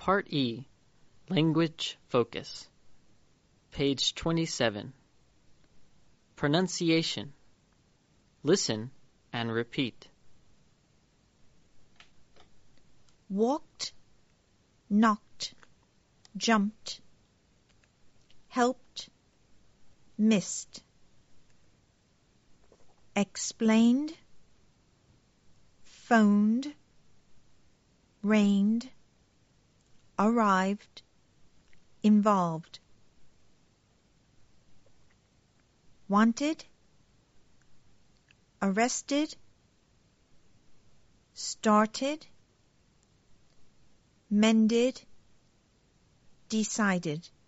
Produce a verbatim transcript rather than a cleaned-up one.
Part E, Language Focus. Page twenty-seven. Pronunciation. Listen and repeat. Walked, knocked, jumped, helped, missed. Explained, phoned, rained, arrived, involved. Wanted, arrested, started, mended, decided.